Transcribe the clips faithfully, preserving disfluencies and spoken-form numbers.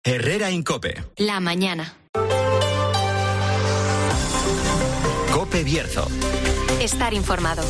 Herrera Incope. La mañana. Cope Bierzo. Estar informado.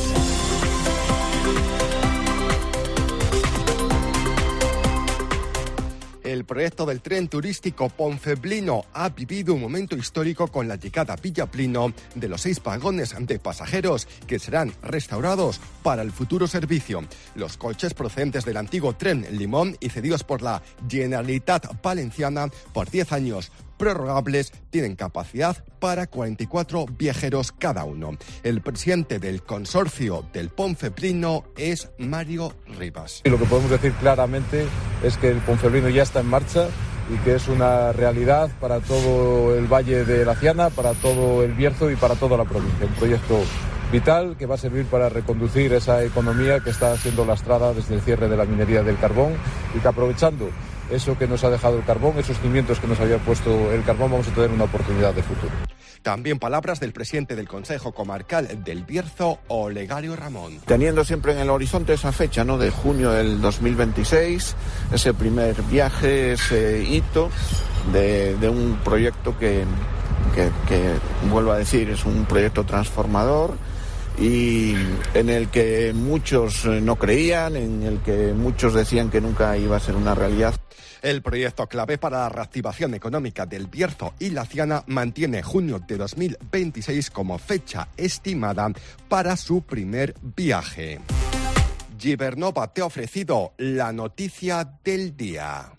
El proyecto del tren turístico Ponferrada ha vivido un momento histórico con la llegada a Villaplino de los seis vagones de pasajeros que serán restaurados para el futuro servicio. Los coches procedentes del antiguo tren Limón y cedidos por la Generalitat Valenciana por diez años prorrogables tienen capacidad para cuarenta y cuatro viajeros cada uno. El presidente del consorcio del Ponferrada es Mario Rivas. Y lo que podemos decir claramente es que el Ponferrada ya está en marcha y que es una realidad para todo el Valle de la Ciana, para todo el Bierzo y para toda la provincia. Un proyecto vital que va a servir para reconducir esa economía que está siendo lastrada desde el cierre de la minería del carbón y que, aprovechando eso que nos ha dejado el carbón, esos cimientos que nos había puesto el carbón, vamos a tener una oportunidad de futuro. También palabras del presidente del Consejo Comarcal del Bierzo, Olegario Ramón. Teniendo siempre en el horizonte esa fecha, ¿no?, de junio del dos mil veintiséis, ese primer viaje, ese hito de, de un proyecto que, que, que, vuelvo a decir, es un proyecto transformador y en el que muchos no creían, en el que muchos decían que nunca iba a ser una realidad. El proyecto clave para la reactivación económica del Bierzo y la Ciana mantiene junio de dos mil veintiséis como fecha estimada para su primer viaje. Gibernova te ha ofrecido la noticia del día.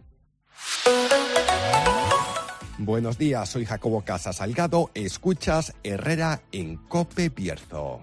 Buenos días, soy Jacobo Casa Salgado, escuchas Herrera en Cope Bierzo.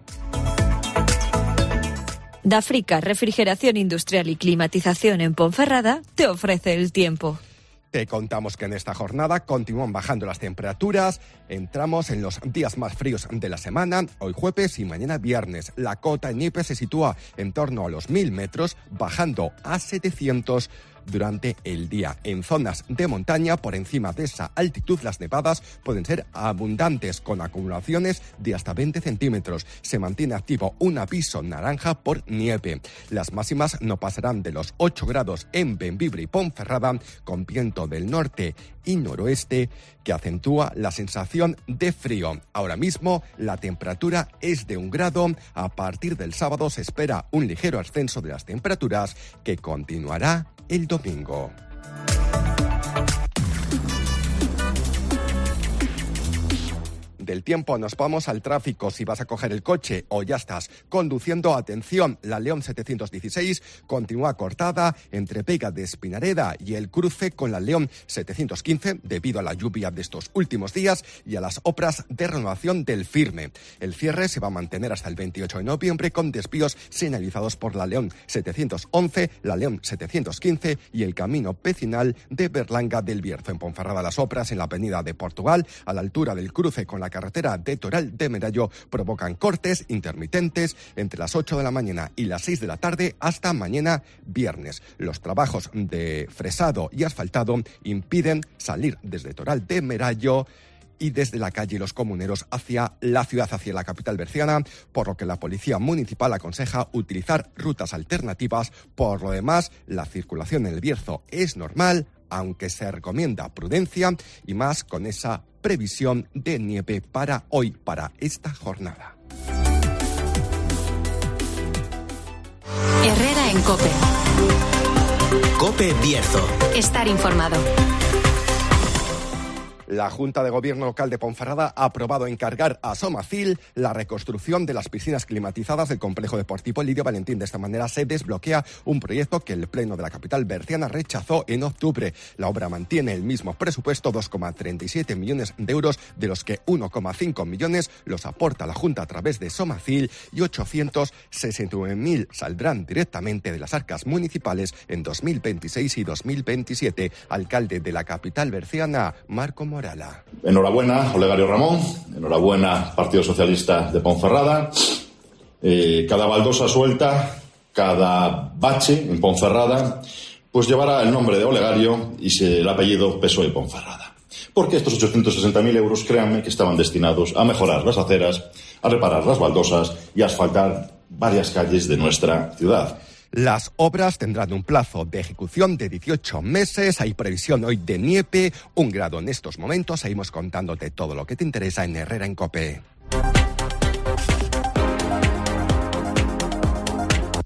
Dafrica, refrigeración industrial y climatización en Ponferrada, te ofrece el tiempo. Te contamos que en esta jornada continúan bajando las temperaturas. Entramos en los días más fríos de la semana, hoy jueves y mañana viernes. La cota en nieve se sitúa en torno a los mil metros, bajando a setecientos durante el día. En zonas de montaña, por encima de esa altitud, las nevadas pueden ser abundantes, con acumulaciones de hasta veinte centímetros. Se mantiene activo un aviso naranja por nieve. Las máximas no pasarán de los ocho grados en Bembibre y Ponferrada, con viento del norte y noroeste que acentúa la sensación de frío. Ahora mismo la temperatura es de un grado. A partir del sábado se espera un ligero ascenso de las temperaturas que continuará el domingo. Del tiempo nos vamos al tráfico. Si vas a coger el coche o ya estás conduciendo, atención, la León setecientos dieciséis continúa cortada entre Vega de Espinareda y el cruce con la León setecientos quince debido a la lluvia de estos últimos días y a las obras de renovación del Firme. El cierre se va a mantener hasta el veintiocho de noviembre con desvíos señalizados por la León setecientos once, la León setecientos quince y el camino vecinal de Berlanga del Bierzo. En Ponferrada, las obras en la avenida de Portugal, a la altura del cruce con la carretera de Toral de Merallo, provocan cortes intermitentes entre las ocho de la mañana y las seis de la tarde hasta mañana viernes. Los trabajos de fresado y asfaltado impiden salir desde Toral de Merallo y desde la calle Los Comuneros hacia la ciudad, hacia la capital berciana, por lo que la Policía Municipal aconseja utilizar rutas alternativas. Por lo demás, la circulación en el Bierzo es normal, aunque se recomienda prudencia y más con esa previsión de nieve para hoy, para esta jornada. Herrera en Cope. Cope Bierzo. Estar informado. La Junta de Gobierno Local de Ponferrada ha aprobado encargar a Somacil la reconstrucción de las piscinas climatizadas del complejo deportivo Lidia Valentín. De esta manera se desbloquea un proyecto que el Pleno de la capital berciana rechazó en octubre. La obra mantiene el mismo presupuesto, dos coma treinta y siete millones de euros, de los que uno coma cinco millones los aporta la Junta a través de Somacil y ochocientos sesenta y nueve mil saldrán directamente de las arcas municipales en dos mil veintiséis y dos mil veintisiete. Alcalde de la capital berciana, Marco Morales. Enhorabuena, Olegario Ramón, enhorabuena, Partido Socialista de Ponferrada. Eh, cada baldosa suelta, cada bache en Ponferrada, pues llevará el nombre de Olegario y el apellido P S O E Ponferrada. Porque estos ochocientos sesenta mil euros, créanme, que estaban destinados a mejorar las aceras, a reparar las baldosas y a asfaltar varias calles de nuestra ciudad. Las obras tendrán un plazo de ejecución de dieciocho meses. Hay previsión hoy de nieve, un grado en estos momentos. Seguimos contándote todo lo que te interesa en Herrera en COPE.